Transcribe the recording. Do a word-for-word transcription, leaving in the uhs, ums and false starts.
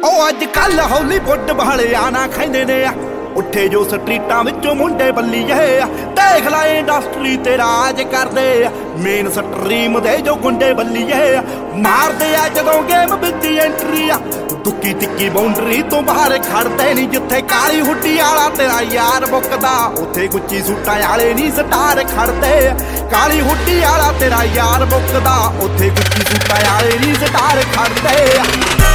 ਉਹ ਅੱਜ ਕੱਲ ਹਾਲੀਵੁੱਡ ਵਾਲਿਆਂ ਨਾ ਕਹਿੰਦੇ ਨੇ ਉੱਠੇ ਜੋ ਸਟਰੀਟਾਂ ਵਿੱਚੋਂ ਮੁੰਡੇ ਬੱਲੀਏ ਦੇਖ ਲੈ ਇੰਡਸਟਰੀ ਤੇ ਰਾਜ ਕਰਦੇ ਮੇਨ ਸਟਰੀਮ ਦੇ ਜੋ ਗੁੰਡੇ ਬੱਲੀਏ ਮਾਰਦੇ ਆ ਜਦੋਂ ਗੇਮ ਵਿੱਚ ਐਂਟਰੀ ਆ ਤੁੱਕੀ ਤਿੱਕੀ ਬਾਉਂਡਰੀ ਤੋਂ ਬਾਹਰ ਖੜਦੇ ਨਹੀਂ ਜਿੱਥੇ ਕਾਲੀ ਹੁੱਡੀ ਵਾਲਾ ਤੇਰਾ ਯਾਰ ਮੁੱਕਦਾ ਉੱਥੇ ਗੁੱਚੀ ਸੂਟਾਂ ਵਾਲੇ ਨਹੀਂ ਸਟਾਰ ਖੜਦੇ ਕਾਲੀ ਹੁੱਡੀ ਵਾਲਾ ਤੇਰਾ ਯਾਰ ਮੁੱਕਦਾ ਉੱਥੇ ਗੁੱਚੀ ਸੂਟਾਂ ਵਾਲੇ ਨਹੀਂ ਸਟਾਰ ਖੜਦੇ